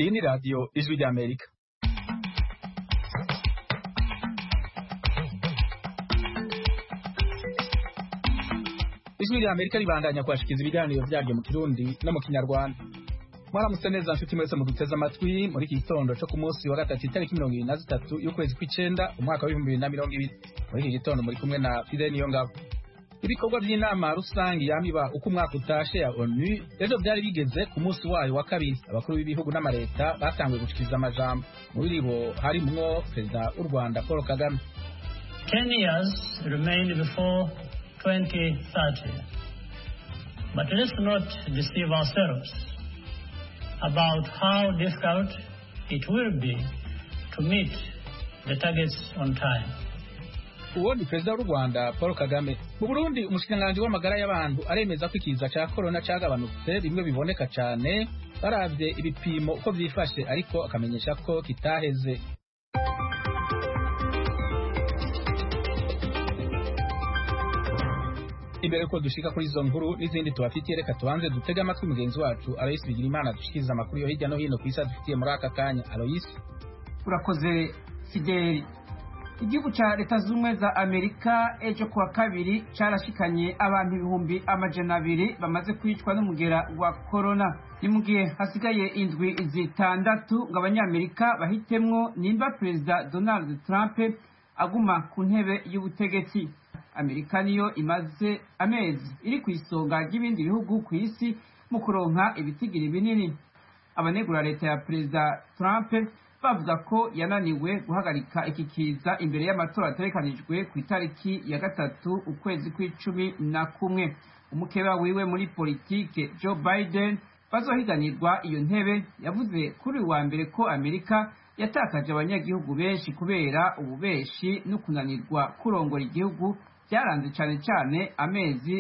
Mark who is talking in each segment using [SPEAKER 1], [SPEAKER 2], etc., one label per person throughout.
[SPEAKER 1] Iyi ni radiyo ijwi ry'Amerika. Ijwi ry'Amerika ribandanya kwashikiriza ibiganiro vyaryo mu Kirundi no mu Kinyarwanda. Mwaramutse neza nshuti mwese muduteze amatwi muri iki gitondo cyo ku munsi wa gatatu itariki 23 y'ukwezi kw'icenda umwaka wa 2020. Muri iki gitondo muri kumwe na Fidel Niyongabo. Ibikorwa by'inama rusangi yamiba uko umwaka utashe ya ONU ejo byari bigeze ku munsi wayo wa kabiri. Abakuru b'ibihugu n'amareta batanguye gushikiriza amajambo. Muri bo harimwo Perezida w'u Rwanda Paul Kagame.
[SPEAKER 2] 10 years remain before 2030. But let's not deceive ourselves about how difficult it will be to meet the targets on time.
[SPEAKER 1] Uwo ni Perezida w'u Rwanda Paul Kagame. Mu Burundi umushikiranganji w'amagara y'abantu aremeza ko ikiza ca corona cagabanutse bimwe biboneka cyane baravye ibipimo uko vyifashe ariko akamenyesha ko kitaheze. Imbere ko dushika kuri izo nkuru n'izindi tubafitiye reka tubanze dutega amatwi mugenzi wacu Alois Bigirimana dushikiriza amakuru yo hirya no hino ku isi dufitiye muri aka kanya. Alois,
[SPEAKER 3] urakoze Fidel. Igihugu ca Leta Zunze za Amerika ejo kuwa kabiri carashikanye abantu 200,000 bamaze kwicwa n'umugera wa corona. Ni mu gihe hasigaye indwi zitandatu ngo abanyamerika bahitemwo nimba Perezida Donald Trump aguma ku ntebe y'ubutegetsi. Amerika niyo imaze amezi iri ku isonga ry'ibindi bihugu ku isi mu kuronka ibitigiri binini. Abanegura leta ya Perezida Trump bavuga ko yananiwe guhagarika iki kiza imbere y'amatora ategekanijwe ku itariki ya 3 ukwezi kwa11. Umukeba wiwe muri politike Joe Biden bazohiganirwa iyo ntebe yavuze kuri wa mbere ko Amerika yatakaje abanyagihugu benshi kubera ububeshi no kunanirwa kurongora igihugu byaranze cyane cyane amezi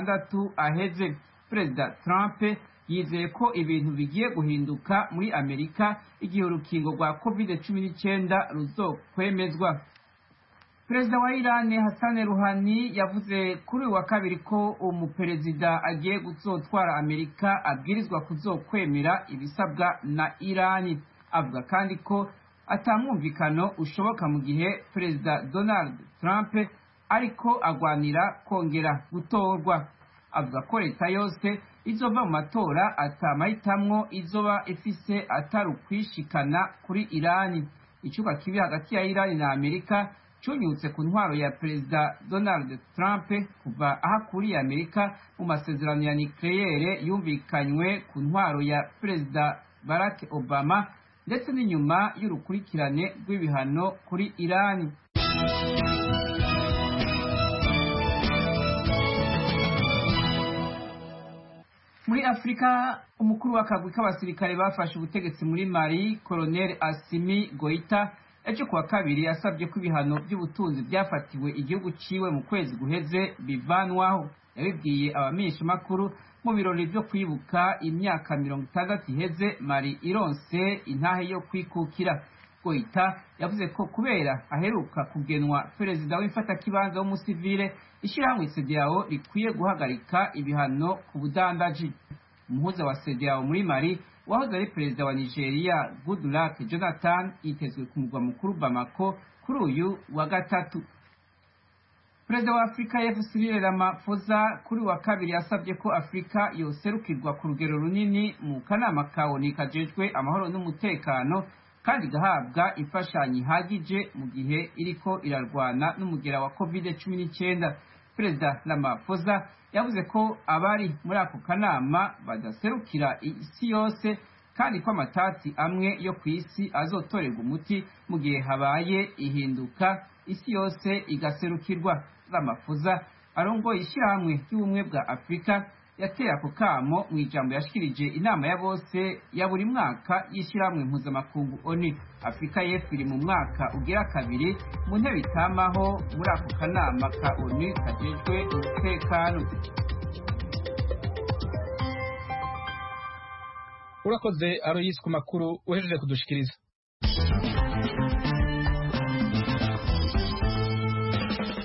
[SPEAKER 3] 6 aheze. Perezida Trump yizeye ko ibintu bigiye guhinduka muri Amerika igihe urukingo rwa COVID-19 ruzokwemezwa. Perezida wa Iran Hassan Rouhani yavuze kuri wa kabiri ko umuperezida agiye guzotwara Amerika abwirizwa kuzokwemera ibisabwa na Iran. Avuga kandi ko atamwumvikano ushoboka mu gihe Perezida Donald Trump ariko agwanira kongera gutorwa. Avuga ko leta yose izova mu matora atamahitamwo izoba ifise atari ukwishikana kuri Irani. Icuka kibi hagati ya Irani na Amerika cunyutse ku ntwaro ya Perezida Donald Trump kuva ahakuriye Amerika mu masezerano ya nucleaire yumvikanywe ku ntwaro ya Perezida Barack Obama ndetse n'inyuma y'urukurikirane rw'ibihano kuri Irani. Muri Afrika umukuru w'akagwi k'abasirikare bafashe ubutegetsi muri Mali Colonel Assimi Goïta ejo kuwa kabiri yasabye ko ibihano by'ubutunzi byafatiwe igihugu ciwe mu kwezi guheze bivanwaho. Yabibwiye abamenyesha makuru mu birori byo kwibuka imyaka 60 iheze Mali ironse intahe yo kwikukira. Goïta yavuze ko kubera aheruka kugenwa perezida w'ifata kibanza w'umusivile ishirahamwe CEDEAO rikwiye guhagarika ibihano ku budandaji. Umuhuza wa CEDEAO muri Mali wahoze ari perezida wa Nigeria Goodluck Jonathan yitezwe ku mugwa mukuru Bamako kuri uyu wa gatatu. Perezida wa Afrika Cyril Ramaphosa kuri wa kabiri yasabye ko Afrika yoserukirwa ku rugero runini mu kanama ka ONU kajejwe amahoro n'umutekano kandi gahabwa imfashanyo ihagije mu gihe iriko irarwana n'umugera wa COVID-19. Perezida Ramaphosa yavuze ko abari muri ako kanama badaserukira isi yose kandi ko amatati amwe yo ku isi azotorerwa umuti mu gihe habaye ihinduka isi yose igaserukirwa. Ramaphosa arongoye ishyirahamwe ry'ubumwe bwa Afrika yateye ako kamo mu ijambo yashikirije inama ya bose ya buri mwaka y'ishyirahamwe mpuzamakungu ONU. Afrika y'Epfo iri mu mwaka ugira kabiri mu ntebe itamaho muri ako kanama ka ONU kajejwe umutekano.
[SPEAKER 1] urakoze Alois ku makuru uhejeje kudushikiriza.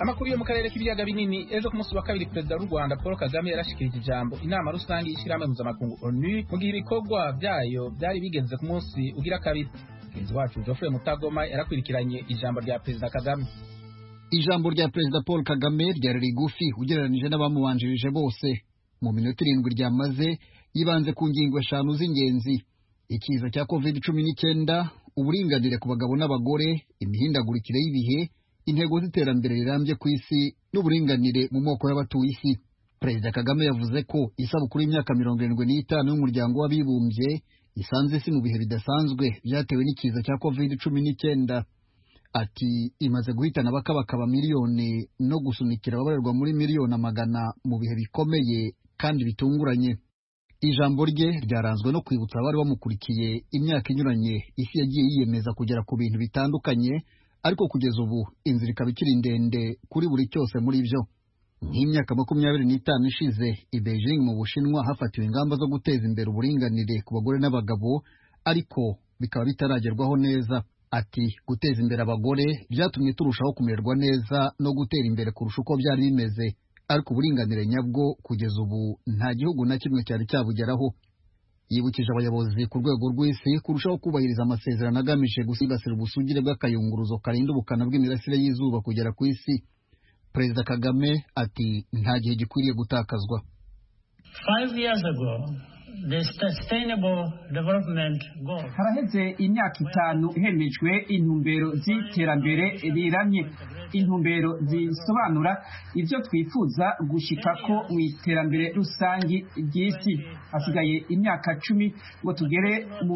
[SPEAKER 1] amakuru yo mu karere k'ibiyaga binini. Ejo ku munsi wa kabiri perezida w'u Rwanda Paul Kagame yarashikirije ijambo inama rusange y'ishyirahamwe mpuzamakungu ONU mu gihe ibikorwa byayo byari bigeze ku munsi ugira kabiri. Mugenzi wacu Geoffrey Mutagoma yarakurikiranye ijambo rya perezida Kagame.
[SPEAKER 4] Ijambo rya perezida Paul Kagame ryari rigufi ugereranije n'abamubanjirije bose. Mu minota 7 ryamaze yibanze ku ngingo 5 z'ingenzi: ikiza cya COVID-19, uburinganire ku bagabo n'abagore, imihindagurikire y'ibihe, intego z'iterambere rirambye ku isi n'uburinganire mu moko y'abatuye isi. Perezida Kagame yavuze ko isabukuru y'imyaka 75 y'umuryango w'abibumbye isanze isi mu bihe bidasanzwe byatewe n'ikiza cya COVID-19. Ati imaze guhitana bakabakaba miliyoni no gusunikira ababarerwa muri miliyoni amagana mu bihe bikomeye kandi bitunguranye. Ijambo rye ryaranzwe no kwibutsa abari bamukurikiye imyaka inyuranye isi yagiye yiyemeza kugera ku bintu bitandukanye, ariko kugeza ubu inzira ikaba ikiri ndende kuri buri cyose muri byo. Nk'imyaka 25 ishize i Beijing mu Bushinwa hafatiwe ingamba zo guteza imbere uburinganire ku bagore n'abagabo, ariko bikaba bitaragerwaho neza. Ati guteza imbere abagore byatumye turushaho kumererwa neza no gutera imbere kurusha uko byari bimeze, ariko uburinganire nyabwo kugeza ubu nta gihugu na kimwe cyari cyabugeraho. Yibukije abayobozi ku rwego rw'isi kurushaho kubahiriza amasezerano agamije gusigasira ubusugire bw'akayunguruzo karinda ubukana bw'imirasire y'izuba kugera ku isi. Perezida Kagame ati nta gihe gikwiriye gutakazwa.
[SPEAKER 2] 5 years ago, the Sustainable Development Goals.
[SPEAKER 3] Haraheze imyaka 5 hemejwe intumbero z'iterambere riramye, intumbero zisobanura ibyo twifuza gushikako mu iterambere rusangi ry'isi. Hasigaye imyaka 10 ngo tugere mu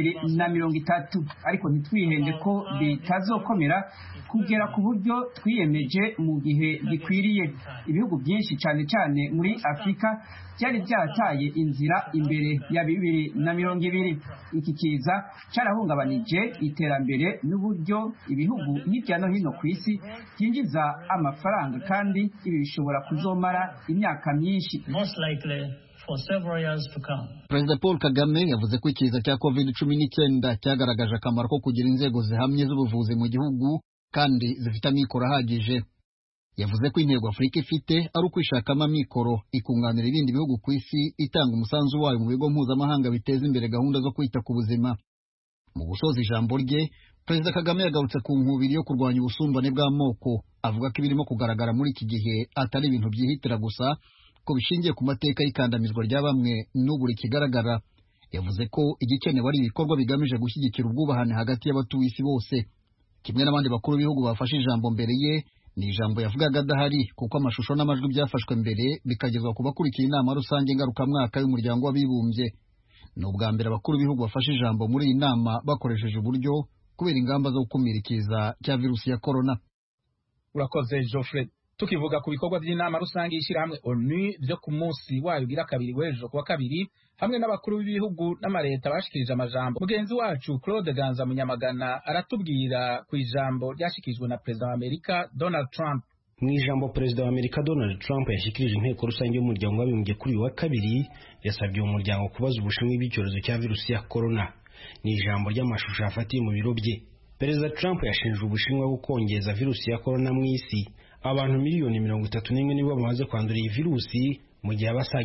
[SPEAKER 3] 2030, ariko ntitwihende ko bitazokomera kugera ku buryo twiyemeje mu gihe gikwiriye. Ibihugu byinshi cyane cyane muri Afrika byari byataye inzira imbere ya 2020. Iki kiza cyarahungabanije iterambere n'uburyo ibihugu hirya no hino ku isi byinjiza amafaranga, kandi ibi bishobora kuzomara imyaka myinshi.
[SPEAKER 2] Most likely for several years to come.
[SPEAKER 4] Perezida Paul Kagame yavuze ko ikiza cya COVID-19 cyagaragaje akamaro ko kugira inzego zihamye z'ubuvuzi mu gihugu kandi zifite amikoro ahagije. Yavuze ko intego Afurika ifite ari ukwishakamo amikoro ikunganira ibindi bihugu ku isi, itanga umusanzu wayo mu bigo mpuzamahanga biteza imbere gahunda zo kwita ku buzima. Mu gusoza ijambo rye, Perezida Kagame yagarutse ku nkubiri yo kurwanya ubusumbane bw'amoko, avuga ko ibirimo kugaragara muri iki gihe atari ibintu byihitira gusa, ko bishingiye ku mateka y'ikandamizwa rya bamwe n'ubu rikigaragara. Yavuze ko igikenewe ari ibikorwa bigamije gushyigikira ubwubahane hagati y'abatuye isi bose. Kimwe n'abandi bakuru b'ibihugu bafashe ijambo mbere ye, ni ijambo yavugaga adahari kuko amashusho n'amajwi byafashwe mbere bikagezwa ku bakurikiye inama rusange ngarukamwaka y'umuryango w'abibumbye. Ni ubwa mbere abakuru b'ibihugu bafashe ijambo muri iyi nama bakoresheje uburyo kubera ingamba zo gukumira ikiza cya virusi ya corona.
[SPEAKER 1] Urakoze Geoffrey. Tukivuga ku bikorwa by'inama rusange y'ishyirahamwe ONU byo ku munsi wayo ugira kabiri w'ejo kuwa kabiri, hamwe n'abakuru b'ibihugu n'amareta bashikirije amajambo, mugenzi wacu Claude Ganza Munyamagana aratubwira ku ijambo ryashikijwe na perezida wa Amerika Donald Trump.
[SPEAKER 5] Mu ijambo perezida wa Amerika Donald Trump yashikirije inteko rusange y'umuryango w'abibumbye kuri uyu wa kabiri, yasabye uwo muryango kubaza ubushinwa bw'icyorezo cya virusi ya corona. Ni ijambo ry'amashusho afatiye mu biro bye. Perezida Trump yashinje ubushinwa gukongeza virusi ya corona mu isi. Abantu miliyoni 31 nibo bamaze kwandura iyi virusi, mu gihe abasaga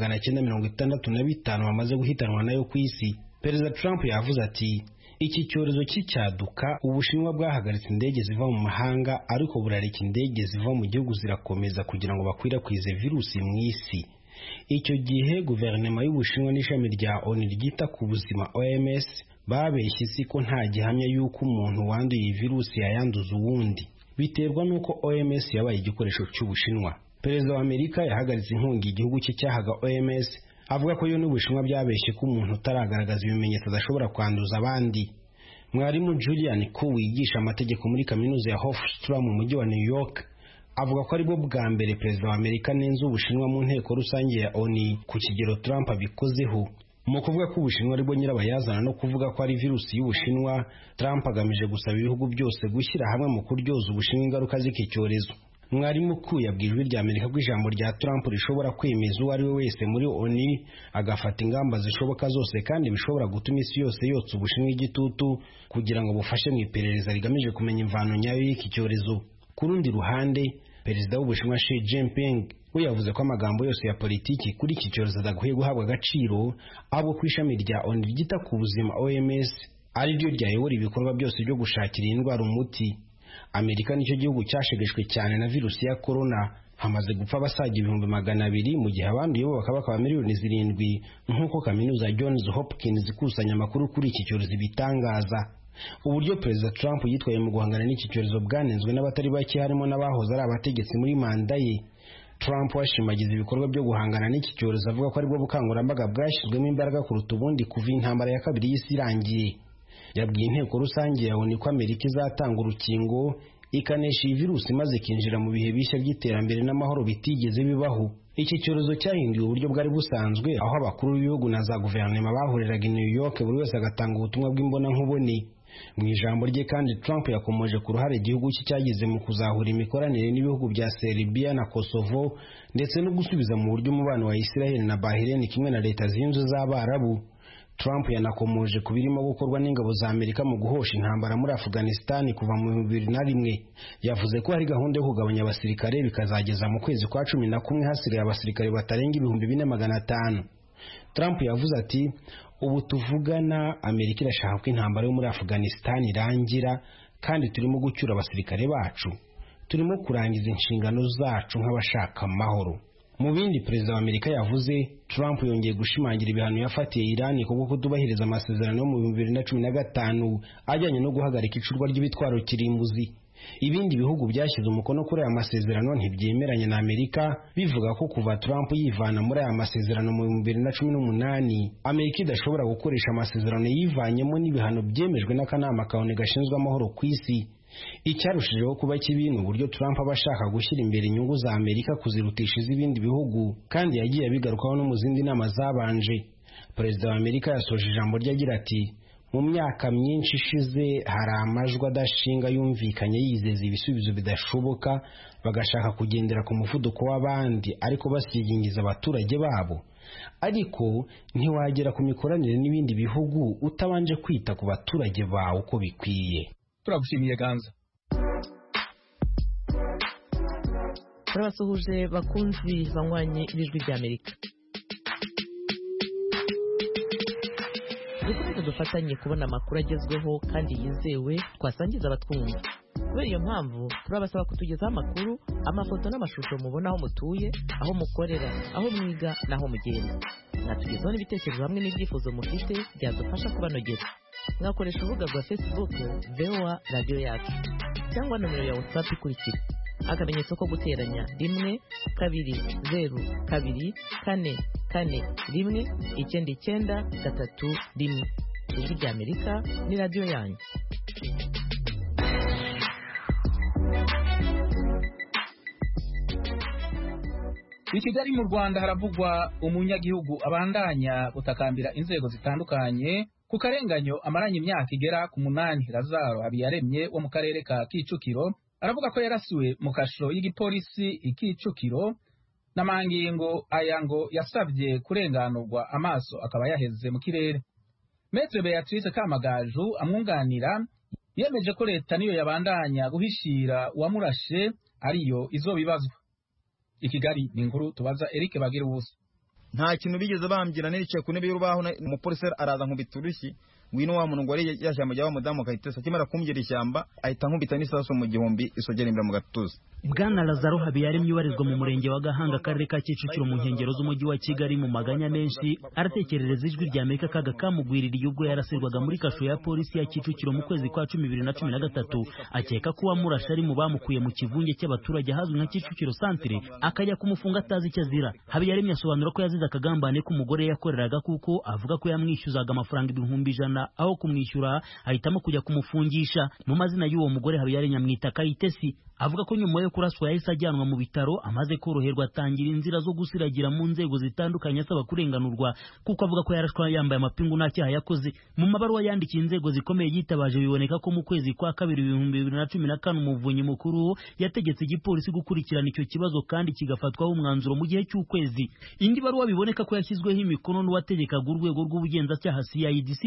[SPEAKER 5] 965 bamaze guhitanwa nayo ku isi. Perezida Trump yavuze ati iki cyorezo cy'icyaduka, ubushinwa bwahagaritse indege ziva mu mahanga, ariko burareka indege ziva mu gihugu zirakomeza kugira ngo bakwirakwize virusi mu isi. Icyo gihe guverinoma y'ubushinwa n'ishami rya ONU ryita ku buzima OMS babeshye isi ko nta gihamya y'uko umuntu wanduye iyi virusi yayanduza uwundi, biterwa n'uko OMS yabaye igikoresho cy'ubushinwa. Perezida wa Amerika yahagaritse inkunga igihugu cye cyahaga OMS, avuga ko yo n'ubushinwa byabeshye ko umuntu utaragaragaza ibimenyetso adashobora kwanduza abandi. Mwarimu Julian Ku wigisha amategeko muri kaminuza ya Hofstra mu mujyi wa New York avuga ko aribwo bwa mbere perezida wa Amerika nenze ubushinwa mu nteko rusange ya ONU ku kigero Trump abikozeho. Mu kuvuga ko ubushinwa aribwo nyirabayazana no kuvuga ko ari virusi y'ubushinwa, Trump agamije gusaba ibihugu byose gushyira hamwe mu kuryoza ubushinwa ingaruka z'iki cyorezo. Mwarimu Ku yabwiye ijwi rya Amerika ko ijambo rya Trump rishobora kwemeza uwo ari we wese muri ONU agafata ingamba zishoboka zose kandi bishobora gutuma isi yose yotsa ubushinwa igitutu kugira ngo bufashe mu iperereza rigamije kumenya imvano nyayo y'iki cyorezo. Ku rundi ruhande perezida w'Ubushinwa Xi Jinping we yavuze ko amagambo yose ya politiki kuri iki cyorezo adakwiye guhabwa agaciro, ahubwo ku ishami rya ONU ryita ku buzima OMS ari ryo ryayobora ibikorwa byose byo gushakira iyi ndwara umuti. Amerika nicyo gihugu cyashegeshwe cyane na virusi ya corona, hamaze gupfa abasaga 200,000 mu gihe abanduye bo bakaba miliyoni 7 nk'uko kaminuza Johns Hopkins ikusanya amakuru kuri iki cyorezo bitangaza. Uburyo Perezida Trump yitwaye mu guhangana n'iki cyorezo bwanenzwe n'abatari bake, harimo n'abahoze ari abategetsi muri manda ye. Trump washimagiza ibikorwa byo guhangana n'iki cyorezo avuga ko aribwo bukangurambaga bwashyizwemo imbaraga kuruta ubundi kuva intambara ya kabiri y'isi irangiye. Yabwiye inteko rusange ya ONU ko Amerika izatanga urukingo ikanesha iyi virusi maze ikinjira mu bihe bishya by'iterambere n'amahoro bitigeze bibaho. Iki cyorezo cyahinduye uburyo bwari busanzwe, aho abakuru b'ibihugu na za guverinoma bahuriraga i New York buri wese agatanga ubutumwa bw'imbonankubone. Mu ijambo rye kandi Trump yakomoje ku ruhare igihugu cye cyagize mu kuzahura imikoranire n'ibihugu bya Serbia na Kosovo ndetse no gusubiza mu buryo umubano wa Israel na Bahrain kimwe na Leta Zunze z'Abarabu. Trump yanakomoje ku birimo gukorwa n'ingabo za Amerika mu guhosha intambara muri Afghanistan kuva mu 2001. Yavuze ko hari gahunda yo kugabanya abasirikare bikazageza mu kwezi kwa 11 hasigaye abasirikare batarenga 4,500. Trump yavuze ati, ubu tuvugana Amerika irashaka ko intambara yo muri Afghanistan irangira kandi turimo gucyura abasirikare bacu, turimo kurangiza inshingano zacu nk'abashaka amahoro. Mu bindi Perezida wa Amerika yavuze, Trump yongeye gushimangira ibihano yafatiye Iran kubwo kutubahiriza amasezerano yo mu 2015 ajyanye no guhagarika icurwa ry'ibitwaro kirimbuzi. Ibindi bihugu byashyize umukono kuri aya masezerano ntibyemeranya na Amerika, bivuga ko kuva Trump yivana muri aya masezerano mu 2018 Amerika idashobora gukoresha amasezerano yivanyemo n'ibihano byemejwe n'akanama ka ONU gashinzwe amahoro ku isi. Icyarushijeho kuba kibi ni uburyo Trump aba ashaka gushyira imbere inyungu za Amerika kuzirutisha iz'ibindi bihugu, kandi yagiye abigarukaho no mu zindi nama zabanje. Perezida wa Amerika yasoje ijambo rye agira ati, mu myaka myinshi ishize hari amajwi adashinga yumvikanye yizeza ibisubizo bidashoboka, bagashaka kugendera ku muvuduko w'abandi ariko basigingiza abaturage babo. Ariko ntiwagera ku mikoranire n'ibindi bihugu utabanje kwita ku baturage bawe uko bikwiye.
[SPEAKER 1] Turagushimiye Ganza.
[SPEAKER 6] Turabasuhuje bakunzi banywanye ibijwi rya Amerika. Dukomeze dufatanye kubona amakuru agezweho kandi yizewe twasangiza abatwumva. Kubera iyo mpamvu turabasaba kutugezaho amakuru, amafoto n'amashusho mubona aho mutuye, aho mukorera, aho mwiga n'aho mugenda. Mwatugezaho n'ibitekerezo hamwe n'ibyifuzo mufite byadufasha kubanogera. Mwakoresha urubuga rwa Facebook VOA Radio Yacu cyangwa nomero ya WhatsApp ikurikira: akamenyetso ko guteranya 1 2 0 2 4 4 1 9 3 1. Ijwi rya Amerika ni radio yanyu.
[SPEAKER 1] I Kigali mu Rwanda haravugwa umunyagihugu abandanya gutakambira inzego zitandukanye ku karenganyo amaranye imyaka igera ku 8. Lazaro Habiyaremye wo mu karere ka Kicukiro aravuga ko yarasiwe mu kasho y'igipolisi Ikicukiro n'amangingo aya ngo yasabye kurenganurwa amaso akaba yaheze mu kirere. Maître Beatrice Kamagaju amwunganira yemeje ko leta niyo yabandanya guhishira uwamurashe ariyo izobibazwa. I Kigali ni inkuru tubaza Eric Bagirubusa.
[SPEAKER 7] Nta kintu bigeze bambwira nericaye ku ntebe y'urubaho, umupolisi araza nkubita urushyi, ngwino wa muntu ngo ari yashyamba jya wa mudamu kayitesa kimara kumbyira ishyamba ahita nkubita n'isaso mu gihumbi isogera imbere mu gatuza.
[SPEAKER 8] Bwana Lazaro Habiyaremye ubarizwa mu murenge wa Gahanga akarere ka Kicukiro mu nkengero z'umujyi wa Kigali mu maganya menshi aratekerereza ijwi rya Amerika kaga kamugwiririye ubwo yarasirwaga muri kasho ya polisi ya Kicukiro mu kwezi kwa 2013 akeka ko wamurasha ari mu bamukuye mu kivunge cy'abaturage hazwi nka Kicukiro Centre akajya kumufunga atazi icyo azira. Habiyaremye asobanura ko yazize akagambane k'umugore yakoreraga kuko avuga ko yamwishyuzaga amafaranga 1,100 aho kumwishyura ahitamo kujya kumufungisha. Mu mazina y'uwo mugore Habiyaremye amwita Kayitesi. Avuga ko nyuma yo kuraswa yahise ajyanwa mu bitaro, amaze koroherwa atangira inzira zo gusiragira mu nzego zitandukanye asaba kurenganurwa kuko avuga ko yarashwa yambaye amapingu nta cyaha yakoze. Mu mabaruwa yandikiye inzego zikomeye yitabaje biboneka ko mu kwezi kwa 2015 umuvunyi mukuru yategetse igipolisi gukurikirana icyo kibazo kandi kigafatwaho umwanzuro mu gihe cy'ukwezi. Indi baruwa biboneka ko yashyizweho imikono n'uwategekaga urwego rw'ubugenzacyaha CID Sipiteo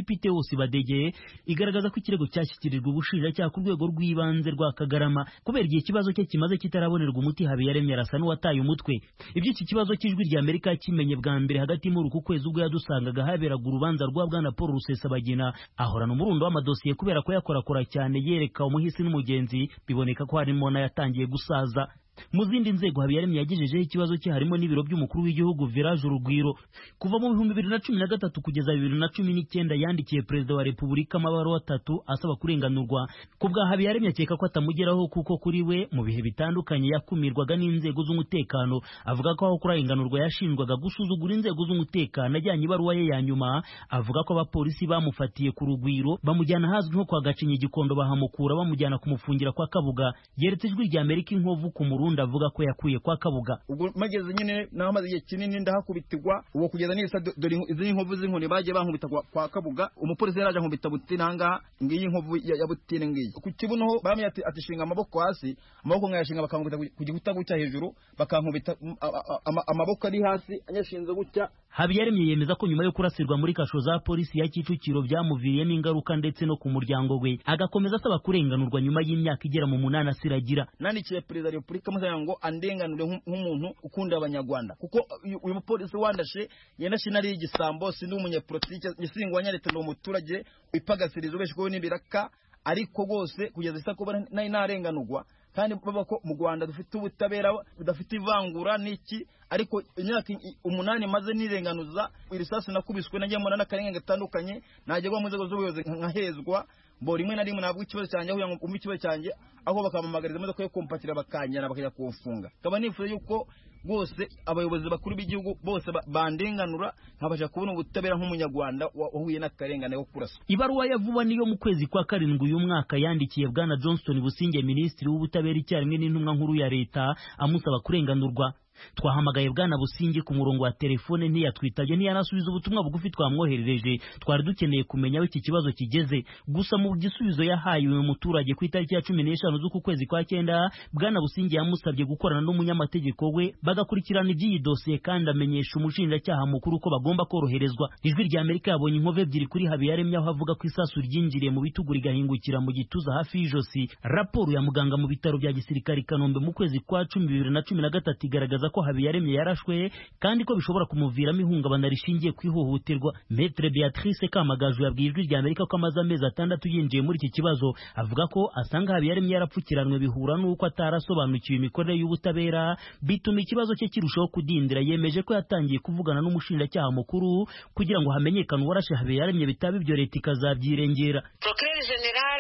[SPEAKER 8] Nkusi Badege igaragaza ko ikirego cyashyikirijwe ubushinjacyaha ku rwego rw'ibanze rwa Kagarama kubera igihe ikibazo cye kimaze kitarabonerwa umuti. Habiyaremye arasa n'uwataye umutwe. Iby'iki kibazo cy'ijwi rya Amerika kimenye bwa mbere hagati muri uku kwezi ubwo yadusangaga haberaga urubanza rwa bwana Paul Rusesabagina ahorana umurundo w'amadosiye kubera ko yakorakora cyane yereka umuhisi n'umugenzi, biboneka ko harimo n'ayatangiye gusaza. Mu zindi nzego Habiyaremye yagejejeho ikibazo cye harimo n'ibiro by'umukuru w'igihugu Village Urugwiro. Kuva mu 2013 kugeza 2019 yandikiye perezida wa Repubulika amabaruwa 3 asaba kurenganurwa. Kubwa Habiyaremye akeka ko atamugeraho kuko kuri we mu bihe bitandukanye yakumirwaga n'inzego z'umutekano. Avuga ko aho kurenganurwa yashinjwaga gusuzugura inzego z'umutekano. Ajyanye ibaruwa ye ya nyuma avuga ko abapolisi bamufatiye ku Rugwiro bamujyana hazwi nko kwa Gacinya Gikondo, bahamukura bamujyana kumufungira kwa Kabuga. Yeretse ijwi rya Amerika inkovu ku Murundi avuga ko yakuye kwa Kabuga.
[SPEAKER 7] Ubwo mageze nyine naho maze igihe kinini ndahakubitirwa, uwo kugeza n'isa dore izi nkovu z'inkoni bagiye bankubita kwa Kabuga. Umupolisi yaraje nkubita Butini hanga ngiyi nkovu ya Butini ngiyi ku kibuno ho bamye ati shinga amaboko hasi, amaboko nkayashinga bakankubita ku gikuta gucya hejuru, bakankubita amaboko ari hasi anyashinze gutya.
[SPEAKER 8] Habiyaremye yemeza ko nyuma yo kurasirwa muri kasho za polisi ya Kicukiro byamuviriyemo ingaruka ndetse no ku muryango we. Agakomeza asaba kurenganurwa nyuma y'imyaka igera mu 8 asiragira.
[SPEAKER 7] Nandikiye perezida wa Repubulika ngo andenganure nk'umuntu ukunda abanyarwanda, kuko uyu mupolisi wandashe yandashe nari igisambo, sindi umunyapolitike, gisingwa nyarete no umuturage ipagasirizo beshiko n'ibiraka, ariko rwose kugeza isa ko nari narenganurwa. Kandi baba ko mu Rwanda dufite ubutabera budafite ivangura n'iki, ariko imyaka 8 maze nirenganuza irisasi nakubiswe najye mu n'akarenge gatandukanye, najyegwa mu nzego z'ubuyobozi nkahezwa, bo rimwe na rimwe nabwo ikibazo cyanjye aho yangu ikibazo cyanjye aho bakamamagariza imodoka yo kumpatira bakanyana bakajya kufunga. Kaba nifuza yuko bose abayobozi bakuru b'igihugu bose bandenganura nkabasha kubona ubutabera nk'umunyarwanda wahuye n'akarengane wo kurasa.
[SPEAKER 8] Ibaruwa ya vuba niyo mu kwezi kwa 7 uyu mwaka yandikiye bwana Johnston Businge, minisitiri w'ubutabera icyarimwe n'intumwa nkuru ya leta, amusaba kurenganurwa. Twahamagaye bwana Businge ku murongo wa telefone ntiyatwitabye, ntiyanasubiza ubutumwa bugufi twamwoherereje. Twari dukeneye kumenya aho iki kibazo kigeze. Gusa mu gisubizo yahaye uyu muturage ku itariki ya 15 z'uku kwezi kwa 9, bwana Businge yamusabye gukorana n'umunyamategeko we bagakurikirana iby'iyi dosiye kandi amenyesha umushinjacyaha mukuru ko bagomba koroherezwa. Ijwi rya Amerika yabonye inkove ebyiri kuri Habiyaremye aho avuga ko isasu ryinjiriye mu bitugu rigahingukira mu gituza hafi y'ijosi. Raporo ya muganga mu bitaro bya gisirikare Kanombe mu kwezi kwa 10 2013 igaragaza ko Habiyaremye yarashwe kandi ko bishobora kumuviramo ihungabana rishingiye ku ihohoterwa. Maître Beatrice Kamagaju yabwiye Ijwi rya Amerika ko amaze amezi 6 yinjiye muri iki kibazo. Avuga ko asanga Habiyaremye yarapfukiranwe bihura n'uko atarasobanukiwe imikorere y'ubutabera, bituma ikibazo cye kirushaho kudindira. Yemeje ko yatangiye kuvugana n'umushinjacyaha mukuru kugira ngo hamenyekane uwarashe Habiyaremye, bitaba ibyo leta ikazabyirengera.
[SPEAKER 9] Procureur General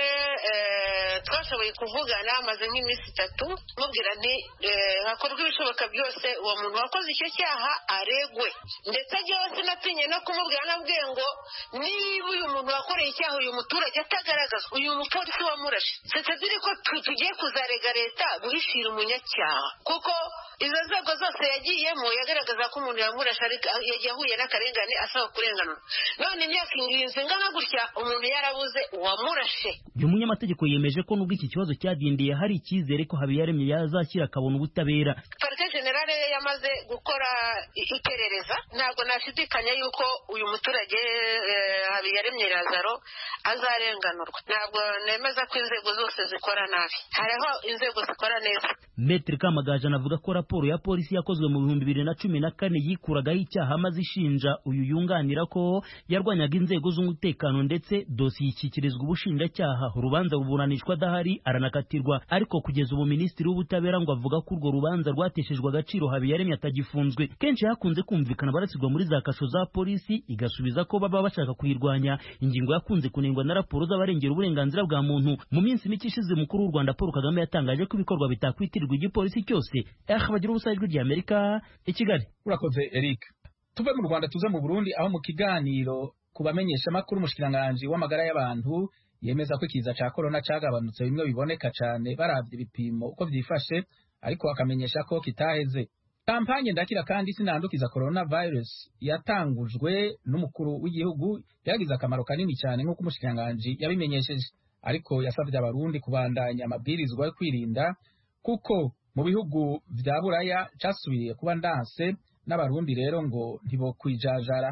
[SPEAKER 9] twashoboye kuvugana maze nk'iminsi 3 mubwira nti hakorwa ibishoboka byose uwo muntu wakoze icyo cyaha aregwe, ndetse ajyeho sinatinye no kumubwira, nabwiye ngo niba uyu muntu wakoreye icyaha uyu muturage atagaragaza uyu mupolisi wamurashe, c'est-à-dire ko tugiye kuzarega leta guhishira umunyacyaha, kuko izo nzego zose yagiyemo yagaragaza ko umuntu yamurashe yagiye ahuye n'akarengane asaba kurenganura. None imyaka ingirinzi ingana gutya umuntu yarabuze uwamurashe.
[SPEAKER 8] Uyu munyamategeko yemeje ko nubwo iki kibazo cyadindiye hari icyizere ko Habiyaremye yazashyira akabona ubutabera.
[SPEAKER 9] Parquet General yamaze gukora iperereza, ntabwo nashidikanya yuko uyu muturage Habiyaremye Lazaro azarenganurwa. Ntabwo nemeza ko inzego zose zikora nabi, hariho inzego zikora neza.
[SPEAKER 8] Maître Kamagaju anavuga ko raporo ya polisi yakozwe mu 2014 yikuragaho icyaha maze ishinja uyu yunganira ko yarwanyaga inzego z'umutekano, ndetse dosiye ishyikirizwa ubushinjacyaha. Urubanza ruburanishwa adahari aranakatirwa, ariko kugeza ubu minisitiri w'ubutabera ngo avuga ko urwo rubanza rwateshejwe agaciro Habiyaremye atagifunzwe. Kenshi hakunze kumvikana barasirwa muri za kasho za polisi igasubiza ko baba bashaka kuyirwanya, ingingo yakunze kunengwa na raporo z'abarengera uburenganzira bwa muntu. Mu minsi mike ishize umukuru w'u Rwanda Paul Kagame yatangaje ko ibikorwa bitakwitirirwa igipolisi cyose. Bagira ubusa Ijwi rya Amerika i Kigali.
[SPEAKER 1] Urakoze Eric. Tuve mu Rwanda tuze mu Burundi, aho mu kiganiro kubamenyesha makuru umushikiranganje w'amagara y'abantu yemeza ko ikiza ca corona cagabanutse bimwe biboneka cyane baravye ibipimo uko vyifashe, ariko akamenyesha ko kitaheze. Kampanye ndakira kandi sinandukiza coronavirus yatangujwe n'umukuru w'igihugu yagize akamaro kanini cyane nk'uko umushikiranganje yabimenyesheje, ariko yasavye abarundi kubandanya amabwirizwa yo kwirinda kuko mu bihugu vya Buraya casubiye kuba ndanse, n'abarundi rero ngo ntibokwijajara.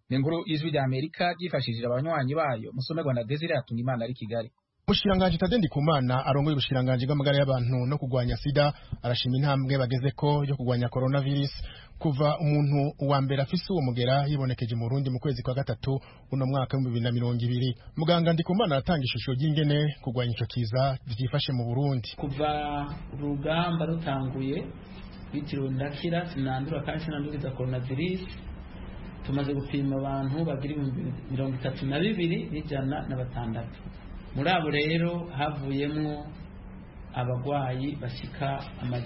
[SPEAKER 1] ni inkuru y'ijwi rya Amerika ryifashishije abanywanyi bayo musomerwa na Desire Hatungimana ari Kigali.
[SPEAKER 10] Umushikiranganji Tade Ndikumana arongoye ubushikiranganji bw'amagara y'abantu no kugwanya sida arashima intambwe bageze ko yo kugwanya coronavirus kuva umuntu wa mbere afise uwo mugera yibonekeje mu Burundi mu kwezi kwa gatatu uno mwaka wa 2020. Muganga Ndikumana atanga ishusho y'ingene kugwanya ico kiza vyifashe mu Burundi.
[SPEAKER 11] Kuva urugamba rutanguye bitiriwe ndakira sinandura kandi sinanduriza coronavirus, tumaze gupima abantu bagira 32,106. Muri abo rero havuyemwo abagwayi bashika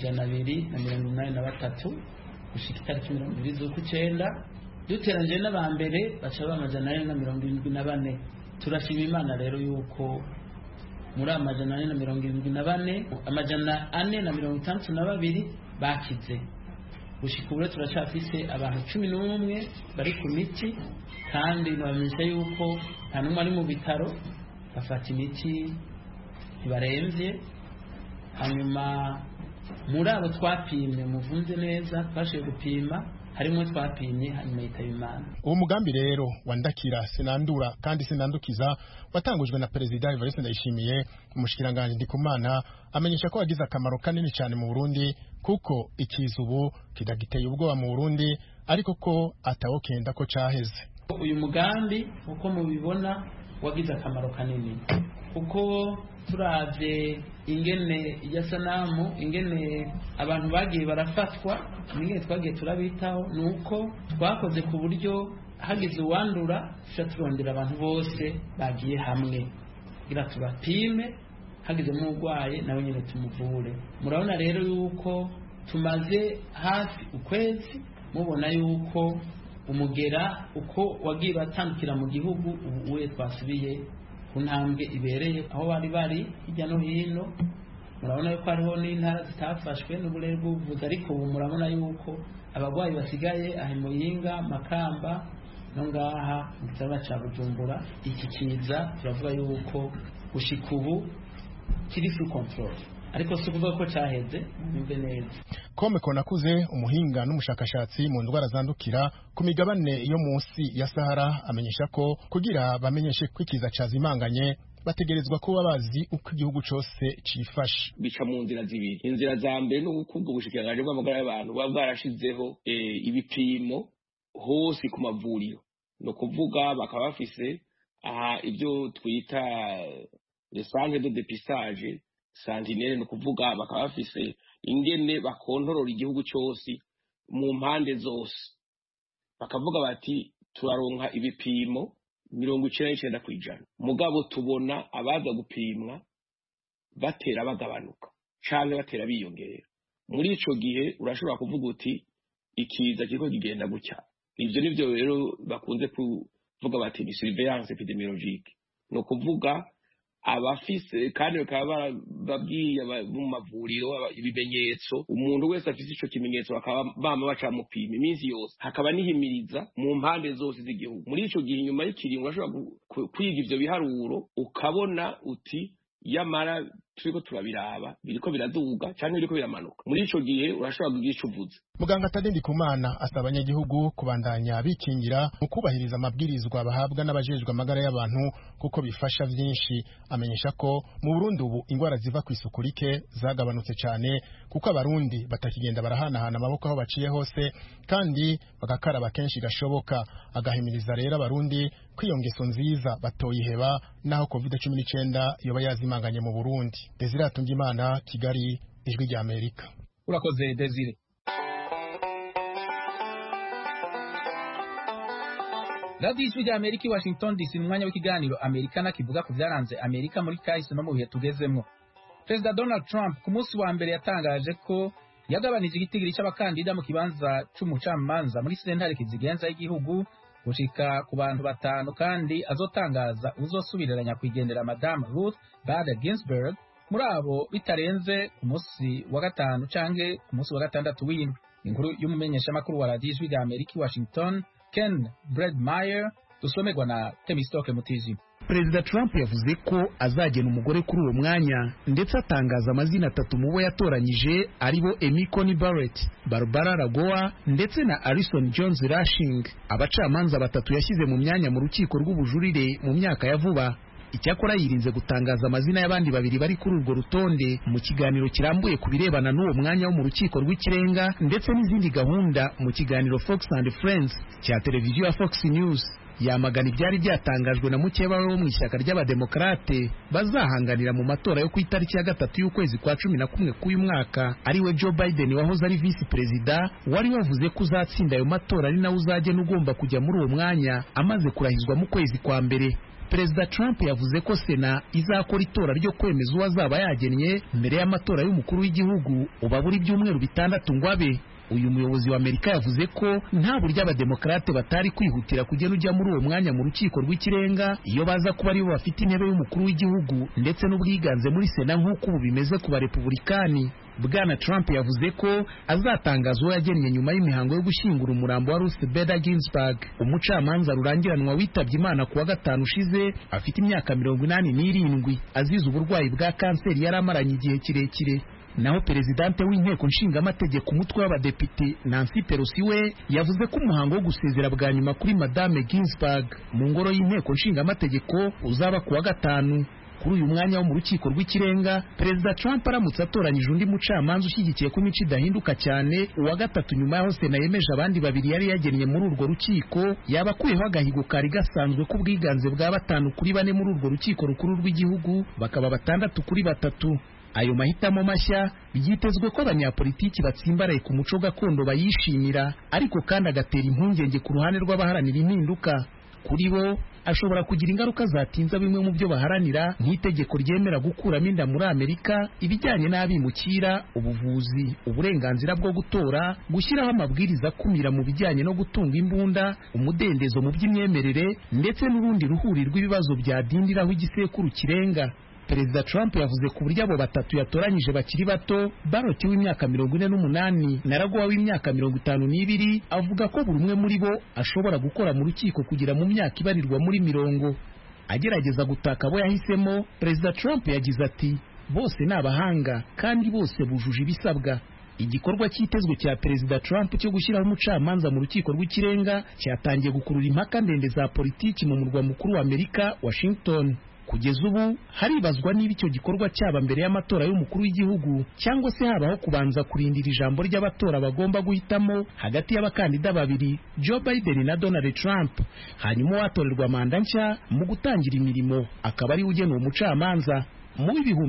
[SPEAKER 11] 283 gushika itariki 20 z'ukwicenda, duteranje n'abambere baca ba 474. Turashima Imana rero yuko muri 474 462 bakize. Gushika ubu turacafise abantu 11 bari ku miti, kandi nabamenyesha yuko nta numwe ari mu bitaro bafata imiti ntibaremvye. Hanyuma muri abo twapimye muvunze neza twashoboye gupima harimo twapimye hanyuma yitaba Imana.
[SPEAKER 10] Uwo mugambi rero wandakira sinandura kandi sinandukiza watangujwe na Perezida Evariste Ndayishimiye. Umushikiranganji Ndikumana amenyesha ko wagize akamaro kanini cyane mu Burundi kuko ikiza ubu kidagiteye ubwoba mu Burundi, ariko ko atawokenda ko caheze.
[SPEAKER 11] Uyu mugambi uko mubibona wagize akamaro kanini kuko turavye ingene ya sanamu, ingene abantu bagiye barafatwa, ingene twagiye turabitaho, nuko twakoze ku buryo hagize uwandura tuca turondera abantu bose bagiye hamwe kugira tubapime, hagize n'urwaye nawe nyene tumuvure. Murabona rero yuko tumaze hafi ukwezi mubona yuko umugera uko wagiye batandukira mu gihugu ubu uye twasubiye ku ntambwe ibereye aho bari hirya no hino. Murabona yuko hariho n'intara zitafashwe n'uburere bw'ubuvuzi, ariko ubu murabona yuko abagwayi basigaye aho Muyinga, Makamba no ngaha mu gisagara ca Bujumbura. Iki kiza turavuga yuko gushika ubu kiri sous control, ariko si ukuvuga ko caheze nimbe neza.
[SPEAKER 10] Kome Konakuze, umuhinga n'umushakashatsi mu ndwara zandukira ku migabane yo munsi ya Sahara, amenyesha ko kugira bamenyeshe kwikiza cazimanganye bategerezwa kuba bazi uko igihugu cose cifashe.
[SPEAKER 12] Bica mu nzira zibiri. Inzira za mbere no gukubwa ubushikiranganje bw'amagara y'abantu bwarashizeho ibipimo hose ku mavuriro, no kuvuga bakaba bafise ibyo twita les centres de dépistage Sentinelle, no kuvuga bakaba bafise ingene bakontorora igihugu cyose mu mpande zose, bakavuga bati turaronka ibipimo 99%, mugabo tubona abaza gupimwa batera bagabanuka canke batera biyongera. Muri ico gihe urashobora kuvuga uti ikiza kiriko kigenda gutya. Ivyo nivyo rero bakunze kuvuga bati ni surveillance epidemiologique, no kuvuga abafise kandi bakaba babwiye mu mavuriro ibimenyetso, umuntu wese afise ico kimenyetso bakaba bama bacamupima iminsi yose, hakaba nihimiriza mu mpande zose z'igihugu. Muri ico gihe nyuma y'ikiringo urashobora kwiga ivyo biharuro ukabona uti yamara turiko turabiraba biriko biraduga cyane biriko biramanuka. Muri ico gihe urashobora kugira ico uvuze.
[SPEAKER 10] Muganga Tade Ndikumana asaba abanyagihugu kubandanya bikingira mu kubahiriza amabwirizwa bahabwa n'abajejwe amagara y'abantu kuko bifasha vyinshi. Amenyesha ko mu Burundi ubu ingwara ziva ku isuku rike zagabanutse cyane kuko abarundi batakigenda barahanahana amaboko aho baciye hose kandi bagakaraba kenshi gashoboka. Agahimiriza rero abarundi kwiyongeso nziza batoyiheba naho COVID-19 yoba yazimanganye mu Burundi. Desire Hatungimana, Kigali, Ijwi rya Amerika.
[SPEAKER 1] Urakoze Desire. Radio Ijwi rya Amerika, Washington DC, mu mwanya w'ikiganiro Amerikana kivuga ku byaranze Amerika muri kahise no mu bihe tugezemwo. Perezida Donald Trump ku munsi wa mbere yatangaje ko yagabanije igitigiri cy'abakandida mu kibanza c'umucamanza muri sentare kizigenza y'igihugu gushika ku bantu 5, kandi azotangaza uzosubirira nyakwigendera Madame Ruth Bader Ginsburg muri abo bitarenze ku munsi wa gatanu canke ku munsi wa gatandatu w'indwi. Inkuru y'umumenyeshamakuru wa Radio Ijwi rya Amerika, Washington, Ken Bredmeyer, dusomerwa na Temistoke Mutiji.
[SPEAKER 13] Perezida Trump yavuze ko azagena umugore kuri uwo mwanya ndetse atangaza amazina 3 mu bo yatoranyije aribo Amy Coney Barrett, Barbara Lagoa ndetse na Alison Jones Rushing, abacamanza 3 yashyize mu myanya mu rukiko rw'ubujurire mu myaka ya vuba. Icyakora yirinze gutangaza amazina y'abandi 2 bari kuri urwo rutonde mu kiganiro kirambuye ku birebana n'uwo mwanya wo mu rukiko rw'ikirenga ndetse n'izindi gahunda mu kiganiro Fox and Friends cya televiziyo ya Fox News. Yamagana ibyari byatangajwe na mukeba we wo mu ishyaka ry'abademokarate bazahanganira mu matora yo ku itariki ya 3 y'ukwezi kwa 11 k'uyu mwaka ariwe Joe Biden wahoze ari vice perezida, wari wavuze ko uzatsinda ayo matora ari nawe uzagena ugomba kujya muri uwo mwanya amaze kurahizwa mu kwezi kwa mbere. Perezida Trump yavuze ko Sena izakora itora ryo kwemeza uwazaba yagennye mbere y'amatora y'umukuru w'igihugu ubabura ibyumweru 6 ngo abe. Uyu muyobozi wa Amerika yavuze ko nta buryo abademokarate batari kwihutira kugena ujya muri uwo mwanya mu rukiko rw'ikirenga iyo baza kuba aribo bafite intebe y'umukuru w'igihugu ndetse n'ubwiganze muri Sena nk'uko ubu bimeze ku barepublikani. Bwana Trump yavuze ko azatangaza uwo yagennye nyuma y'imihango yo gushyingura umurambo wa Ruth Bader Ginsburg, umucamanza rurangiranwa witabye Imana kuwa 5 ushize afite imyaka 87 azize uburwayi bwa kanseri yari amaranye igihe kirekire. Naho perezidante w'inteko nshingamategeko umutwe w'abadepite Nancy Pelosi we yavuze ko umuhango wo gusezera bwa nyuma kuri Madame Ginsburg mu ngoro y'inteko nshingamategeko uzaba kuwa 5. Kuri uyu mwanya wo mu rukiko rw'ikirenga, Perezida Trump aramutse atoranyije undi mucamanza ushyigikiye ko imico idahinduka cyane uwa 3 nyuma yaho Sena yemeje abandi 2 yari yagennye muri urwo rukiko, yaba akuyeho agahigo kari gasanzwe ko ubwiganze bwa 5 kuri 4 muri urwo rukiko rukuru rw'igihugu bakaba 6 kuri 3. Ayo mahitamo mashya byitezwe ko abanyapolitiki batsimbaraye ku muco gakondo bayishimira, ariko kandi agatera impungenge ku ruhande rw'abaharanira impinduka. Kuri bo ashobora kugira ingaruka zatinza bimwe mu byo baharanira nk'itegeko ryemera gukuramo inda muri Amerika, ibijyanye n'abimukira, ubuvuzi, uburenganzira bwo gutora, gushyiraho amabwiriza akumira mu bijyanye no gutunga imbunda, umudendezo mu by'imyemerere ndetse n'urundi ruhuri rw'ibibazo byadindiraho igisekuru kirenga. Perezida Trump yavuze ku buryo abo 3 yatoranyije bakiri bato, Barrett w'imyaka 48 na Lagoa w'imyaka 52, avuga ko buri umwe muri bo ashobora gukora mu rukiko kugira mu myaka ibarirwa muri 40. Agerageza gutaka abo yahisemo, Perezida Trump yagize ati bose ni abahanga kandi bose bujuje ibisabwa. Igikorwa cyitezwe cya Perezida Trump cyo gushyiraho umucamanza mu rukiko rw'ikirenga cyatangiye gukurura impaka ndende za politiki mu murwa mukuru wa Amerika, Washington. Kugeza ubu haribazwa niba icyo gikorwa cyaba mbere y'amatora y'umukuru w'igihugu cyangwa se habaho kubanza kurindira ijambo ry'abatora bagomba guhitamo hagati y'abakandida 2, Joe Biden na Donald Trump, hanyuma watorerwa manda nshya mu gutangira imirimo akaba ari ugena umucamanza. Mu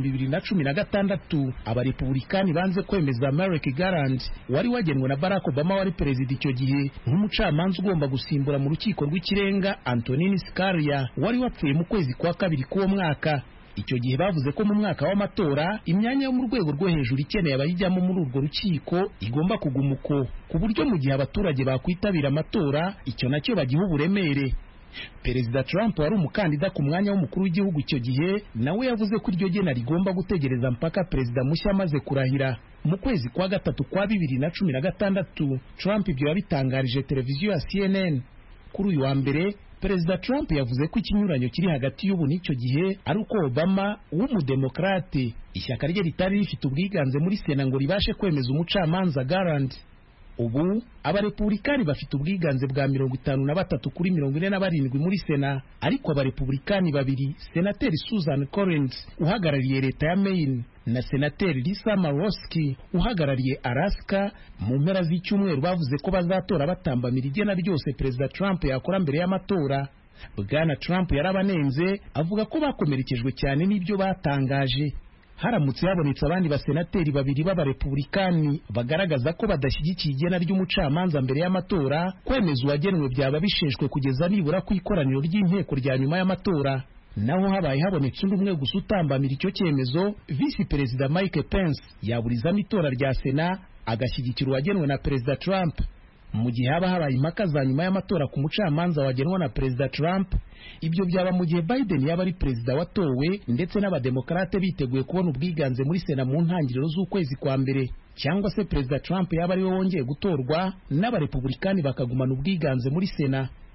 [SPEAKER 13] 2016 abarepublikani banze kwemeza Merrick Garland wari wagenwe na Barack Obama wari perezida icyo gihe nk'umucamanza ugomba gusimbura mu rukiko rw'ikirenga Antonin Scalia wari wapfuye mu kwezi kwa 2 k'uwo mwaka. Icyo gihe bavuze ko mu mwaka w'amatora imyanya yo mu rwego rwo hejuru ikeneye abayijyamo muri urwo rukiko igomba kuguma uko, ku buryo mu gihe abaturage bakwitabira amatora icyo nacyo bagiha uburemere. Perezida Trump wari umukandida ku mwanya w'umukuru w'igihugu icyo gihe nawe yavuze ko iryo gena rigomba gutegereza mpaka perezida mushya amaze kurahira. Mu kwezi kwa 3 kwa 2016 Trump ibyo yabitangarije televiziyo ya CNN. Kuri uyu wa mbere Perezida Trump yavuze ko ikinyuranyo kiri hagati y'ubu n'icyo gihe ari uko Obama w'umudemokrate ishyaka rye ritari rifite ubwiganze muri Sena ngo ribashe kwemeza umucamanza Garland. Ubu abarepublikani bafite ubwiganze bwa 53 kuri 47 muri Sena, ariko abarepublikani 2, Senateri Susan Collins uhagarariye leta ya Maine na Senateri Lisa Murkowski uhagarariye Alaska, mu mpera z'icyumweru bavuze ko bazatora batambamira igena ryose Perezida Trump yakora mbere y'amatora. Bwana Trump yarabanenze avuga ko bakomerekejwe cyane n'ibyo batangaje. Haramutse habonetse abandi basenateri 2 b'abarepublikani bagaragaza ko badashyigikiye igena ry'umucamanza mbere y'amatora, kwemeza uwagenwe byaba bisheshwe kugeza nibura ku ikoraniro ry'inteko rya nyuma y'amatora. Naho habaye habonetse undi umwe gusa utambamira icyo cyemezo, Vice Perezida Mike Pence yaburizamo itora rya Sena agashyigikira uwagenwe na Perezida Trump. Mu gihe haba habaye impaka za nyuma y'amatora ku mucamanza wagenwa na Perezida Trump, ibyo byaba mu gihe Biden yaba ari perezida watowe ndetse n'abademokarate biteguye kubona ubwiganze muri Sena mu ntangiriro z'ukwezi kwa mbere, cyangwa se Perezida Trump yaba ari we wongeye gutorwa n'abarepublikani bakagumana ubwiganze muri Sena.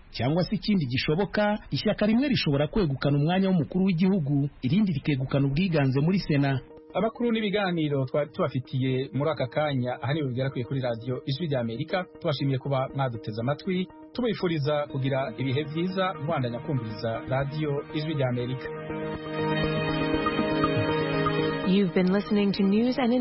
[SPEAKER 13] cyangwa se ikindi gishoboka, ishyaka rimwe rishobora kwegukana umwanya w'umukuru w'igihugu, irindi rikegukana ubwiganze muri sena.
[SPEAKER 1] Abakuru n'ibiganiro twari tubafitiye muri aka kanya aha niho bigera kuri radiyo Ijwi ry'Amerika. Tubashimiye kuba mwaduteze amatwi, tubifuriza kugira ibihe byiza, mwandanya kumviriza radiyo Ijwi ry'Amerika.
[SPEAKER 14] You've been listening to news and